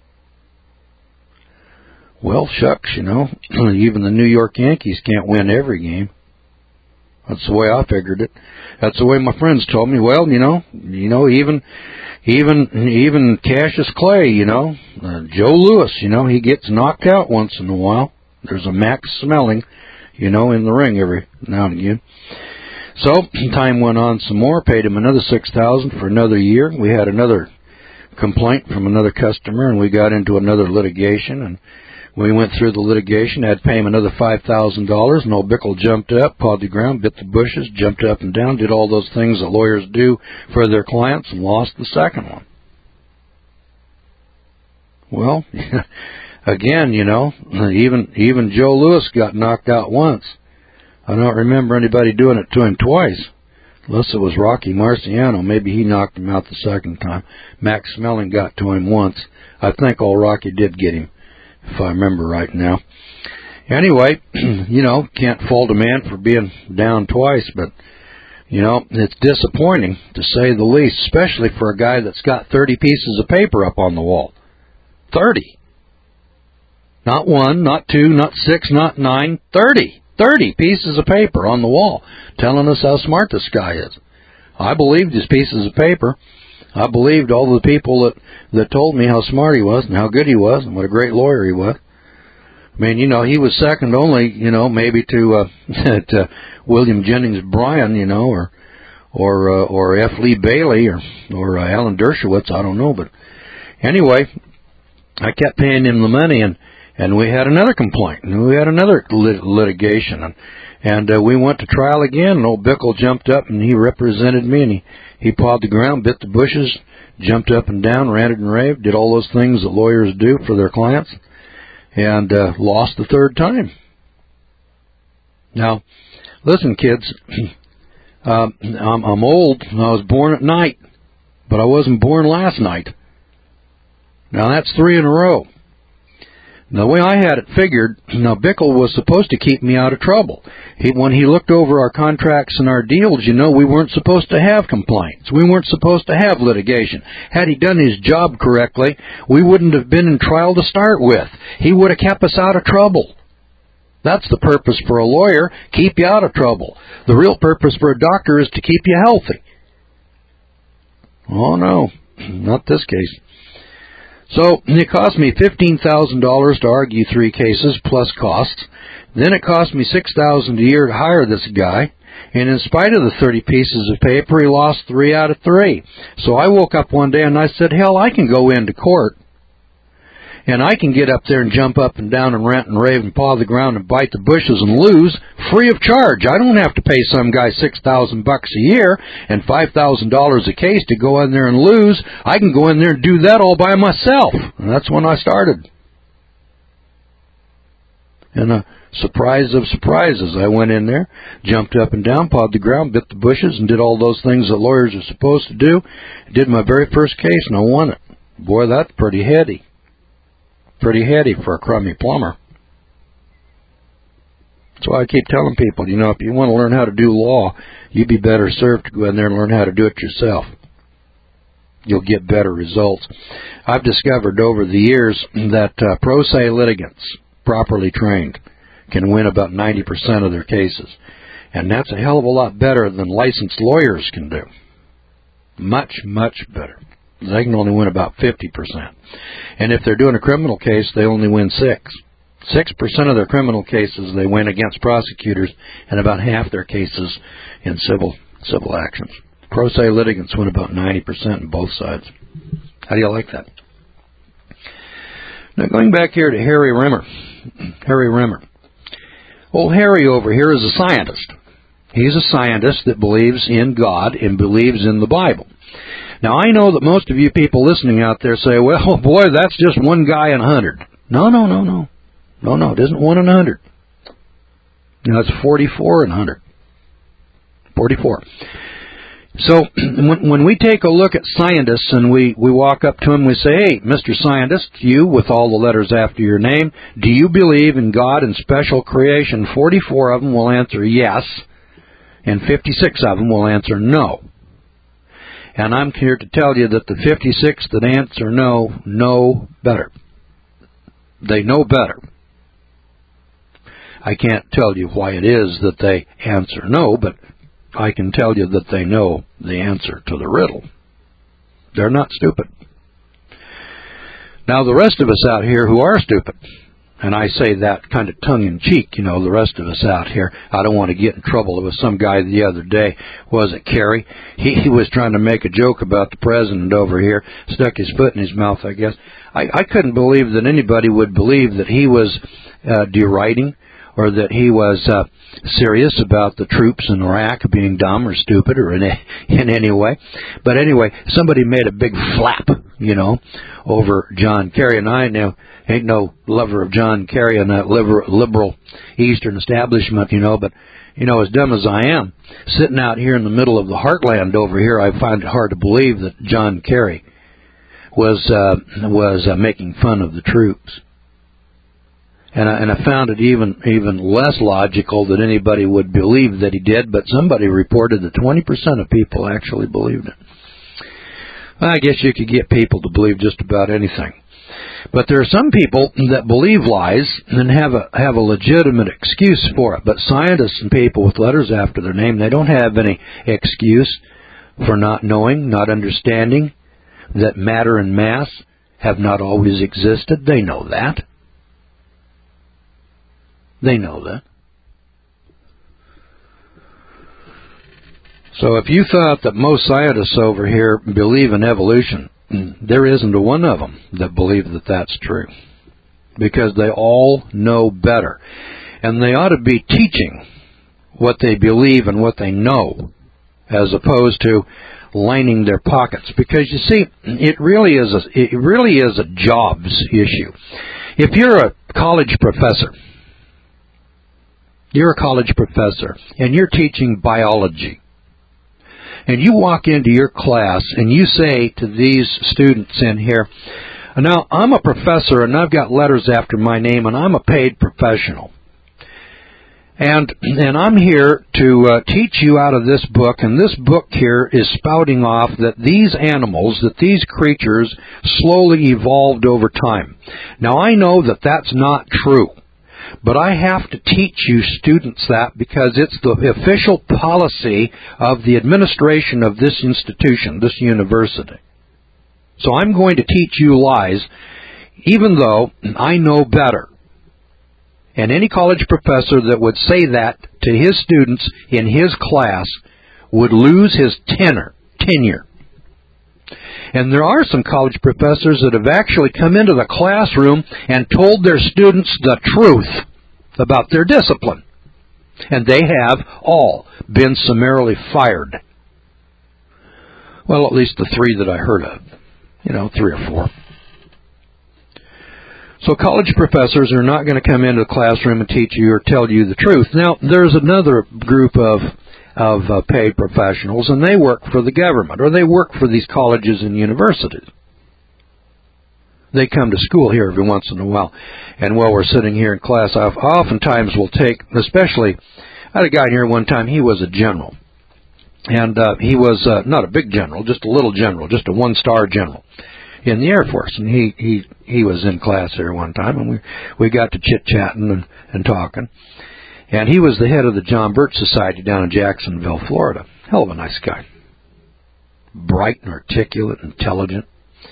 [SPEAKER 1] Well, shucks, you know, even the New York Yankees can't win every game. That's the way I figured it. That's the way my friends told me. Well, you know, you know, even, even, even Cassius Clay, you know, uh, Joe Louis, you know, he gets knocked out once in a while. There's a Max Smelling, you know, in the ring every now and again. So time went on some more. Paid him another six thousand for another year. We had another complaint from another customer, and we got into another litigation, and we went through the litigation, had to pay him another five thousand dollars, and old Bickle jumped up, pawed the ground, bit the bushes, jumped up and down, did all those things that lawyers do for their clients, and lost the second one. Well, again, you know, even even Joe Louis got knocked out once. I don't remember anybody doing it to him twice, unless it was Rocky Marciano. Maybe he knocked him out the second time. Max Smelling got to him once. I think old Rocky did get him, if I remember right now. Anyway, you know, can't fault a man for being down twice, but You know, it's disappointing, to say the least, especially for a guy that's got thirty pieces of paper up on the wall. thirty. Not one, not two, not six, not nine, thirty. thirty pieces of paper on the wall telling us how smart this guy is. I believed his pieces of paper. I believed all the people that, that told me how smart he was and how good he was and what a great lawyer he was. I mean, you know, he was second only, you know, maybe to, uh, to William Jennings Bryan, you know, or or uh, or F. Lee Bailey or or uh, Alan Dershowitz. I don't know, but anyway, I kept paying him the money, and and we had another complaint, and we had another lit- litigation, and and uh, we went to trial again. And old Bickle jumped up, and he represented me, and he he pawed the ground, bit the bushes, jumped up and down, ranted and raved, did all those things that lawyers do for their clients. And uh, lost the third time. Now, listen, kids, uh, I'm, I'm old. I was born at night, but I wasn't born last night. Now, that's three in a row. Now, the way I had it figured, now, Bickle was supposed to keep me out of trouble. He, when he looked over our contracts and our deals, you know, we weren't supposed to have complaints. We weren't supposed to have litigation. Had he done his job correctly, we wouldn't have been in trial to start with. He would have kept us out of trouble. That's the purpose for a lawyer, keep you out of trouble. The real purpose for a doctor is to keep you healthy. Oh, no, not this case. So it cost me fifteen thousand dollars to argue three cases plus costs. Then it cost me six thousand dollars a year to hire this guy. And in spite of the thirty pieces of paper, he lost three out of three. So I woke up one day and I said, hell, I can go into court. And I can get up there and jump up and down and rant and rave and paw the ground and bite the bushes and lose free of charge. I don't have to pay some guy six thousand bucks a year and five thousand dollars a case to go in there and lose. I can go in there and do that all by myself. And that's when I started. And a surprise of surprises, I went in there, jumped up and down, pawed the ground, bit the bushes, and did all those things that lawyers are supposed to do. Did my very first case, and I won it. Boy, that's pretty heady. Pretty heady for a crummy plumber. That's why I keep telling people, you know, if you want to learn how to do law, you'd be better served to go in there and learn how to do it yourself. You'll get better results. I've discovered over the years that uh, pro se litigants, properly trained, can win about ninety percent of their cases. And that's a hell of a lot better than licensed lawyers can do. Much, much better. They can only win about fifty percent. And if they're doing a criminal case, they only win six. six percent of their criminal cases they win against prosecutors, and about half their cases in civil civil actions. Pro se litigants win about ninety percent on both sides. How do you like that? Now, going back here to Harry Rimmer. Harry Rimmer. Old Harry over here is a scientist. He's a scientist that believes in God and believes in the Bible. Now, I know that most of you people listening out there say, well, boy, that's just one guy in a hundred. No, no, no, no. No, no, it isn't one in a hundred. No, it's forty-four in a hundred. forty-four. So, when, when we take a look at scientists and we, we walk up to them, we say, hey, Mister Scientist, you, with all the letters after your name, do you believe in God and special creation? forty-four of them will answer yes, and fifty-six of them will answer no. And I'm here to tell you that the fifty-six that answer no, know better. They know better. I can't tell you why it is that they answer no, but I can tell you that they know the answer to the riddle. They're not stupid. Now, the rest of us out here who are stupid, and I say that kind of tongue-in-cheek, you know, the rest of us out here, I don't want to get in trouble. There was some guy the other day, was it Kerry? He, he was trying to make a joke about the president over here, stuck his foot in his mouth, I guess. I, I couldn't believe that anybody would believe that he was uh, deriding or that he was uh, serious about the troops in Iraq being dumb or stupid or in, a, in any way. But anyway, somebody made a big flap, you know, over John Kerry. And I know, ain't no lover of John Kerry and that liberal, liberal Eastern establishment, you know, but, you know, as dumb as I am, sitting out here in the middle of the heartland over here, I find it hard to believe that John Kerry was, uh, was uh, making fun of the troops. And I, and I found it even even less logical that anybody would believe that he did, but somebody reported that twenty percent of people actually believed it. Well, I guess you could get people to believe just about anything. But there are some people that believe lies and have a have a legitimate excuse for it. But scientists and people with letters after their name, they don't have any excuse for not knowing, not understanding that matter and mass have not always existed. They know that. They know that. So if you thought that most scientists over here believe in evolution, there isn't a one of them that believe that that's true. Because they all know better. And they ought to be teaching what they believe and what they know, as opposed to lining their pockets. Because you see, it really is a, it really is a jobs issue. If you're a college professor, You're a college professor, and you're teaching biology. And you walk into your class, and you say to these students in here, now, I'm a professor, and I've got letters after my name, and I'm a paid professional. And and I'm here to uh, teach you out of this book, and this book here is spouting off that these animals, that these creatures slowly evolved over time. Now, I know that that's not true. But I have to teach you students that because it's the official policy of the administration of this institution, this university. So I'm going to teach you lies, even though I know better. And any college professor that would say that to his students in his class would lose his tenure. tenure. And there are some college professors that have actually come into the classroom and told their students the truth about their discipline. And they have all been summarily fired. Well, at least the three that I heard of. You know, three or four. So college professors are not going to come into the classroom and teach you or tell you the truth. Now, there's another group of of uh, paid professionals, and they work for the government, or they work for these colleges and universities. They come to school here every once in a while, and while we're sitting here in class, I oftentimes will take, especially, I had a guy here one time, he was a general, and uh, he was uh, not a big general, just a little general, just a one-star general in the Air Force, and he he he was in class here one time, and we we got to chit-chatting and, and talking. And he was the head of the John Birch Society down in Jacksonville, Florida. Hell of a nice guy. Bright and articulate, intelligent.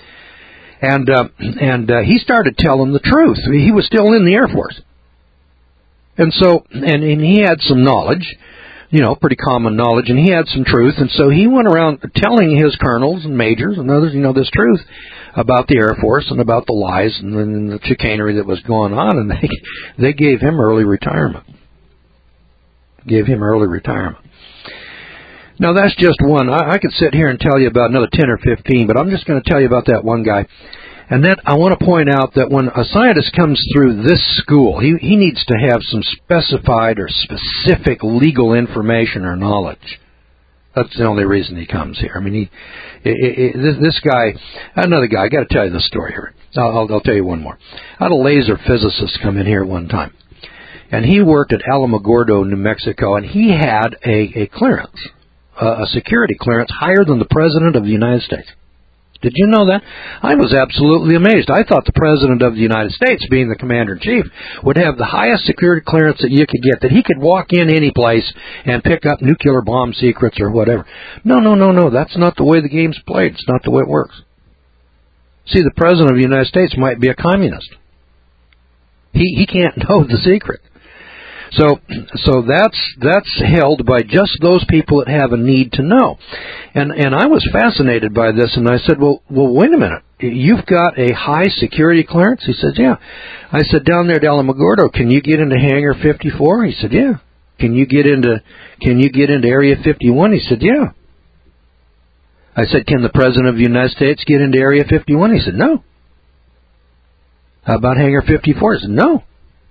[SPEAKER 1] And uh, and uh, he started telling the truth. He was still in the Air Force. And so, and, and he had some knowledge, you know, pretty common knowledge, and he had some truth. And so he went around telling his colonels and majors and others, you know, this truth about the Air Force and about the lies and, and the chicanery that was going on. And they they gave him early retirement. Gave him early retirement. Now, that's just one. I, I could sit here and tell you about another ten or fifteen, but I'm just going to tell you about that one guy. And that I want to point out that when a scientist comes through this school, he, he needs to have some specified or specific legal information or knowledge. That's the only reason he comes here. I mean, he, it, it, this, this guy, another guy, I got to tell you this story here. I'll, I'll tell you one more. I had a laser physicist come in here one time. And he worked at Alamogordo, New Mexico, and he had a, a clearance, a, a security clearance higher than the President of the United States. Did you know that? I was absolutely amazed. I thought the President of the United States, being the Commander-in-Chief, would have the highest security clearance that you could get, that he could walk in any place and pick up nuclear bomb secrets or whatever. No, no, no, no. That's not the way the game's played. It's not the way it works. See, the President of the United States might be a communist. He he can't know the secret. So, so that's that's held by just those people that have a need to know, and and I was fascinated by this, and I said, well, well, wait a minute, you've got a high security clearance? He said, yeah. I said, down there at Alamogordo, can you get into Hangar fifty-four? He said, yeah. Can you get into Can you get into Area fifty-one? He said, yeah. I said, can the President of the United States get into Area fifty-one? He said, no. How about Hangar fifty-four? He said, no.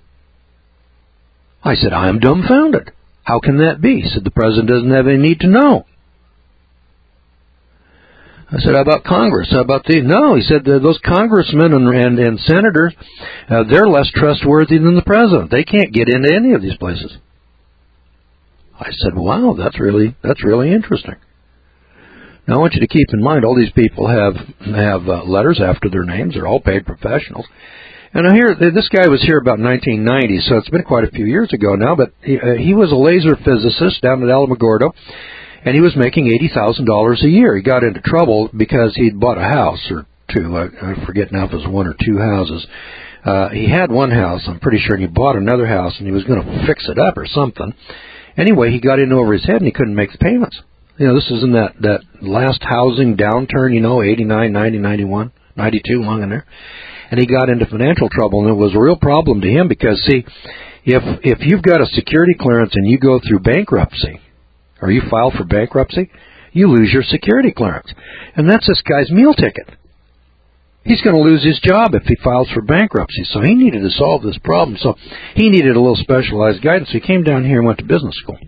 [SPEAKER 1] I said, I am dumbfounded. How can that be? He said, the President doesn't have any need to know.
[SPEAKER 2] I said, how about Congress? How about the... No, he said, those congressmen and, and, and senators, uh, they're less trustworthy than the president. They can't get into any of these places. I said, wow, that's really that's really interesting. Now, I want you to keep in mind, all these people have have uh, letters after their names. They're all paid professionals. And I hear this guy was here about nineteen ninety, so it's been quite a few years ago now, but he, uh, he was a laser physicist down at Alamogordo, and he was making eighty thousand dollars a year. He got into trouble because he'd bought a house or two. I, I forget now if it was one or two houses. Uh, he had one house, I'm pretty sure, and he bought another house, and he was going to fix it up or something. Anyway, he got in over his head, and he couldn't make the payments. You know, this is in that, that last housing downturn, you know, eighty-nine, ninety, ninety-one, ninety-two, long in there. And he got into financial trouble, and it was a real problem to him because, see, if if you've got a security clearance and you go through bankruptcy, or you file for bankruptcy, you lose your security clearance. And that's this guy's meal ticket. He's going to lose his job if he files for bankruptcy. So he needed to solve this problem. So he needed a little specialized guidance. So he came down here and went to business school.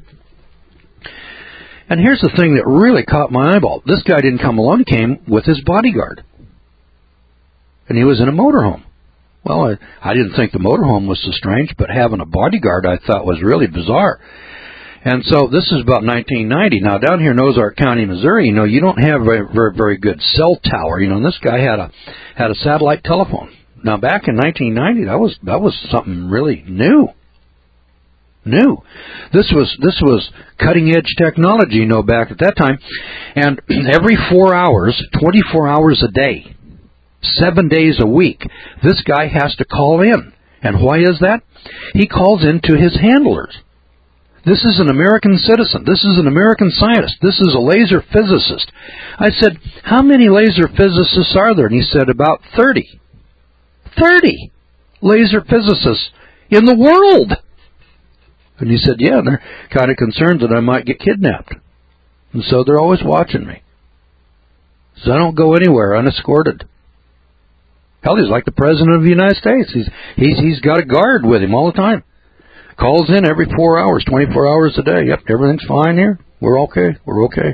[SPEAKER 2] And here's the thing that really caught my eyeball. This guy didn't come alone. He came with his bodyguard. And he was in a motorhome. Well, I, I didn't think the motorhome was so strange, but having a bodyguard I thought was really bizarre. And so this is about nineteen ninety. Now, down here in Ozark County, Missouri, you know, you don't have a very, very, very good cell tower. You know, and this guy had a had a satellite telephone. Now, back in nineteen ninety, that was that was something really new. New. This was this was cutting edge technology, you know, back at that time. And every four hours, twenty-four hours a day, seven days a week, this guy has to call in. And why is that? He calls in to his handlers. This is an American citizen. This is an American scientist. This is a laser physicist. I said, how many laser physicists are there? And he said, about thirty. thirty laser physicists in the world. And he said, yeah, and they're kind of concerned that I might get kidnapped. And so they're always watching me. So I don't go anywhere unescorted. Hell, he's like the President of the United States. He's he's He's got a guard with him all the time. Calls in every four hours, twenty-four hours a day. Yep, everything's fine here. We're okay. We're okay.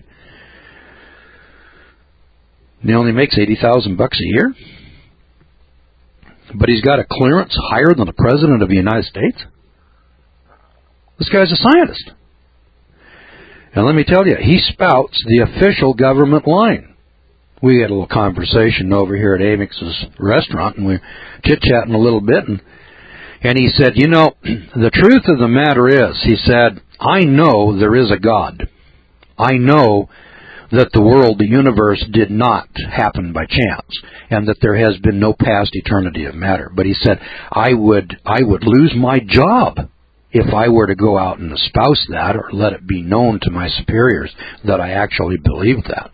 [SPEAKER 2] And he only makes eighty thousand bucks a year. But he's got a clearance higher than the President of the United States. This guy's a scientist. And let me tell you, he spouts the official government line. We had a little conversation over here at Amix's restaurant, and we were chit-chatting a little bit, and And he said, you know, the truth of the matter is, he said, I know there is a God. I know that the world, the universe, did not happen by chance, and that there has been no past eternity of matter. But he said, I would, I would lose my job if I were to go out and espouse that or let it be known to my superiors that I actually believed that.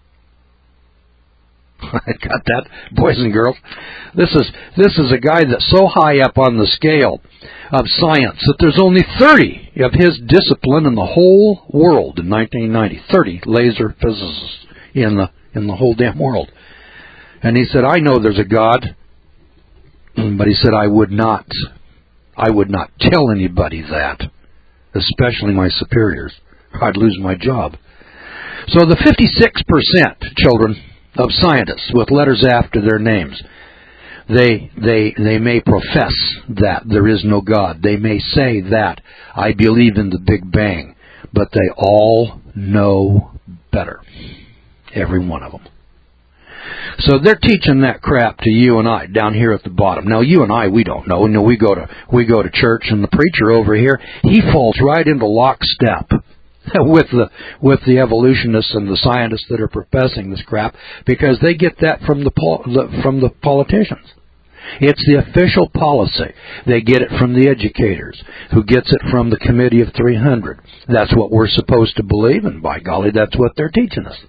[SPEAKER 2] I got that, boys and girls. This is this is a guy that's so high up on the scale of science that there's only thirty of his discipline in the whole world in nineteen ninety. thirty laser physicists in the in the whole damn world. And he said, I know there's a God, but he said I would not I would not tell anybody that, especially my superiors. I'd lose my job. So the fifty-six percent children of scientists with letters after their names, they they they may profess that there is no God. They may say that I believe in the Big Bang, but they all know better. Every one of them. So they're teaching that crap to you and I down here at the bottom. Now you and I, we don't know. You know, we go to we go to church, and the preacher over here, he falls right into lockstep with the with the evolutionists and the scientists that are professing this crap, because they get that from the, pol- the from the politicians. It's the official policy. They get it from the educators, who gets it from the Committee of three hundred. That's what we're supposed to believe, and by golly, that's what they're teaching us.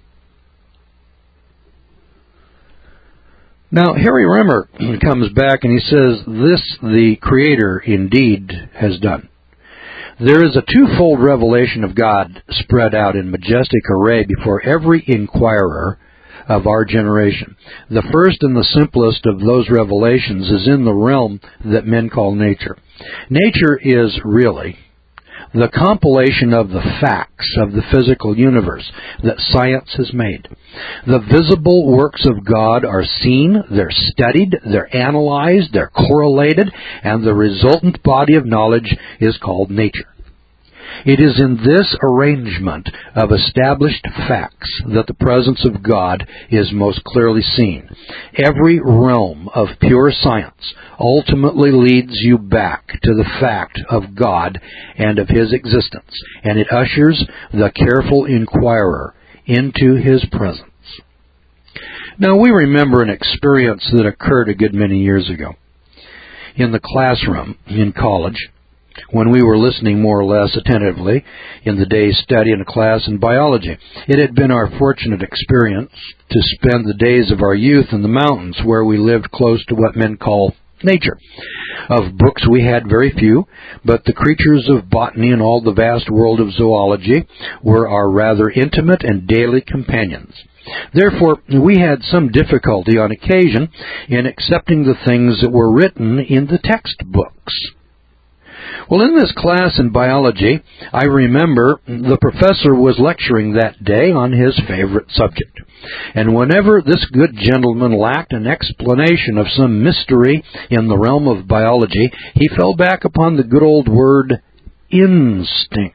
[SPEAKER 2] Now, Harry Rimmer comes back and he says, this the Creator indeed has done. There is a twofold revelation of God spread out in majestic array before every inquirer of our generation. The first and the simplest of those revelations is in the realm that men call nature. Nature is really the compilation of the facts of the physical universe that science has made. The visible works of God are seen, they're studied, they're analyzed, they're correlated, and the resultant body of knowledge is called nature. It is in this arrangement of established facts that the presence of God is most clearly seen. Every realm of pure science ultimately leads you back to the fact of God and of His existence, and it ushers the careful inquirer into His presence. Now, we remember an experience that occurred a good many years ago. In the classroom in college, when we were listening more or less attentively in the day's study in a class in biology. It had been our fortunate experience to spend the days of our youth in the mountains where we lived close to what men call nature. Of books we had very few, but the creatures of botany and all the vast world of zoology were our rather intimate and daily companions. Therefore, we had some difficulty on occasion in accepting the things that were written in the textbooks. Well, in this class in biology, I remember the professor was lecturing that day on his favorite subject. And whenever this good gentleman lacked an explanation of some mystery in the realm of biology, he fell back upon the good old word instinct.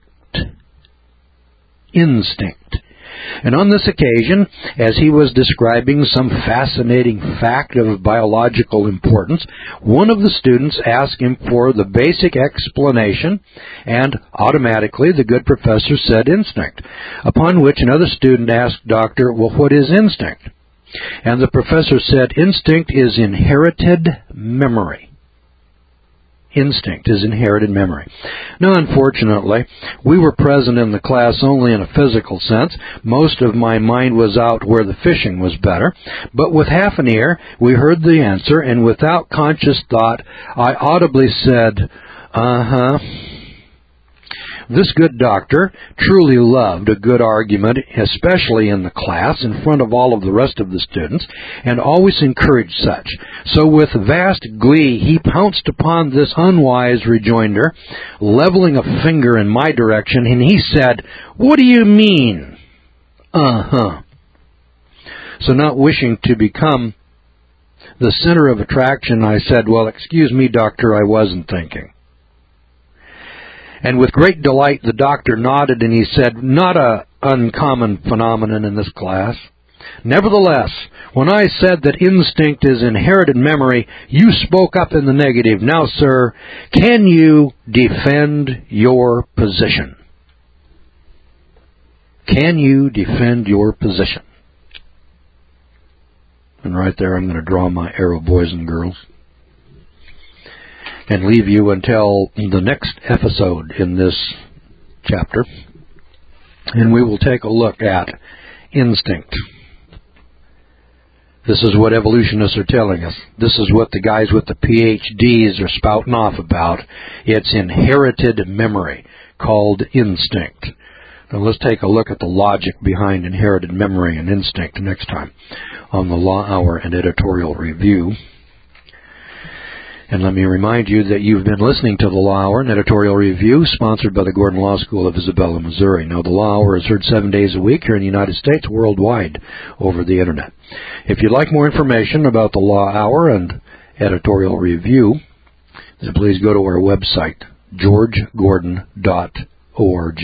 [SPEAKER 2] Instinct. And on this occasion, as he was describing some fascinating fact of biological importance, one of the students asked him for the basic explanation, and automatically the good professor said instinct, upon which another student asked Doctor, well, what is instinct? And the professor said, instinct is inherited memory. Instinct is inherited memory. Now, unfortunately, we were present in the class only in a physical sense. Most of my mind was out where the fishing was better. But with half an ear, we heard the answer, and without conscious thought, I audibly said, uh-huh. This good doctor truly loved a good argument, especially in the class, in front of all of the rest of the students, and always encouraged such. So with vast glee, he pounced upon this unwise rejoinder, leveling a finger in my direction, and he said, "What do you mean? Uh-huh." So not wishing to become the center of attraction, I said, "Well, excuse me, doctor, I wasn't thinking." And with great delight, the doctor nodded and he said, "Not a uncommon phenomenon in this class. Nevertheless, when I said that instinct is inherited memory, you spoke up in the negative. Now, sir, can you defend your position? Can you defend your position?" And right there, I'm going to draw my arrow, boys and girls, and leave you until the next episode in this chapter. And we will take a look at instinct. This is what evolutionists are telling us. This is what the guys with the P H Ds are spouting off about. It's inherited memory, called instinct. Now let's take a look at the logic behind inherited memory and instinct next time on the Law Hour and Editorial Review. And let me remind you that you've been listening to the Law Hour and Editorial Review, sponsored by the Gordon Law School of Isabella, Missouri. Now, the Law Hour is heard seven days a week here in the United States, worldwide, over the Internet. If you'd like more information about the Law Hour and Editorial Review, then please go to our website, george gordon dot org.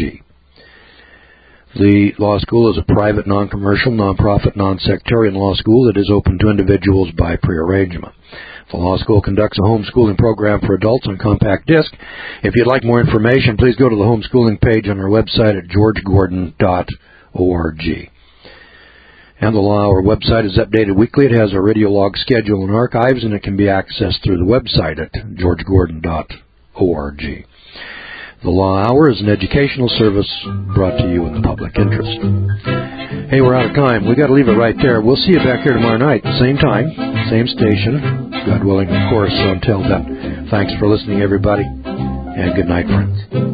[SPEAKER 2] The law school is a private, non-commercial, non-profit, non-sectarian law school that is open to individuals by prearrangement. The law school conducts a homeschooling program for adults on compact disc. If you'd like more information, please go to the homeschooling page on our website at george gordon dot org. And the Law Hour website is updated weekly. It has a radio log schedule and archives, and it can be accessed through the website at george gordon dot org. The Law Hour is an educational service brought to you in the public interest. Hey, we're out of time. We got to leave it right there. We'll see you back here tomorrow night, same time, same station. God willing, of course. So until then, thanks for listening, everybody, and good night, friends.